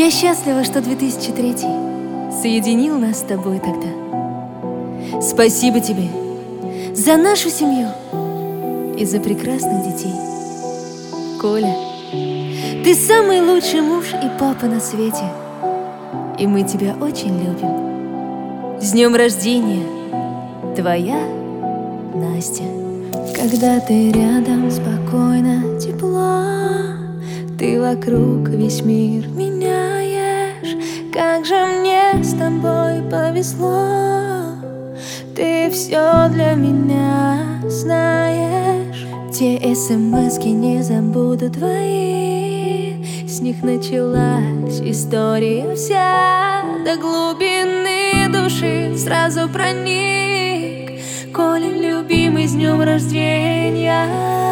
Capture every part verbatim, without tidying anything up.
Я счастлива, что две тысячи третий соединил нас с тобой тогда. Спасибо тебе за нашу семью и за прекрасных детей. Коля, ты самый лучший муж и папа на свете, и мы тебя очень любим. С днем рождения, твоя Настя. Когда ты рядом, спокойно, тепло, ты вокруг весь мир меняешь. Как же мне с тобой повезло, ты все для меня знаешь. Те смски не забуду твои, с них началась история вся. До глубины души сразу проник. Коля, любимый, с днем рождения.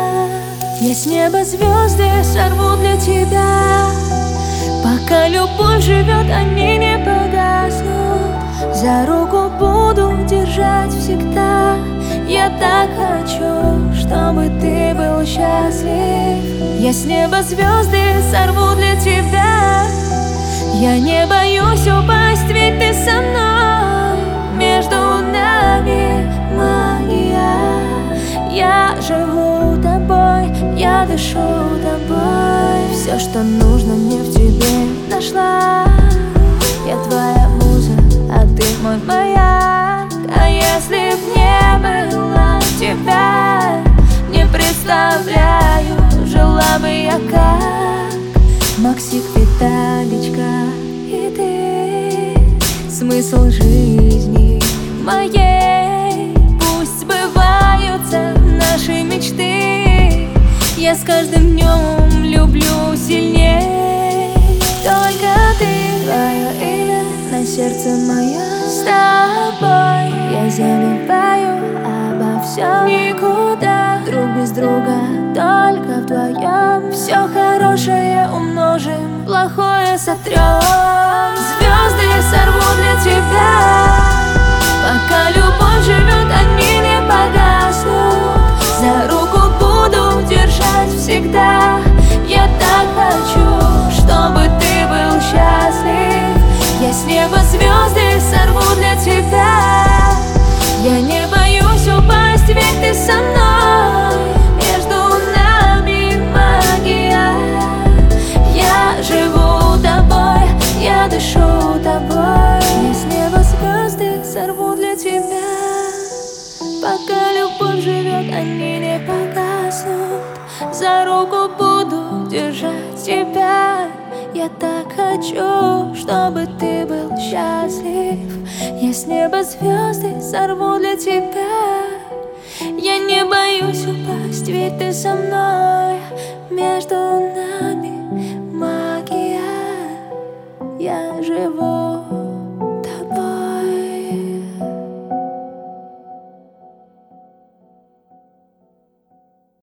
Я с неба звезды сорву для тебя. Пока любовь живет, они не погаснут. За руку буду держать всегда. Я так хочу, чтобы ты был счастлив. Я с неба звезды сорву для тебя. Я не боюсь упасть, ведь ты со мной. Между нами магия. Я живу тобой, я дышу тобой. Все, что нужно, мне в тебе нашла. Я твоя муза, а ты мой маяк. А если б не было тебя, не представляю, жила бы я как Максик, Виталичка и ты. Смысл жизни моей, пусть сбываются наши мечты. Я с каждым днем люблю сильнее. Только ты, твое имя на сердце моем. С тобой я забываю обо всем. Никуда, друг без друга, только вдвоем. Все хорошее умножим, плохое сотрем. Звезды сорву для тебя. Пока любовь живет, они не погаснут. За руку буду держать всегда. Я так хочу, чтобы ты был счастлив. Я с неба звезды сорву для тебя. Я не боюсь упасть, ведь ты со мной. Между нами магия. Я живу тобой, я дышу тобой. Я с неба звезды сорву для тебя. Пока любовь живет, они не погаснут. За руку буду держать тебя. Я так хочу, чтобы ты был счастлив. Я с неба звезды сорву для тебя. Я не боюсь упасть, ведь ты со мной. Между нами магия. Я живу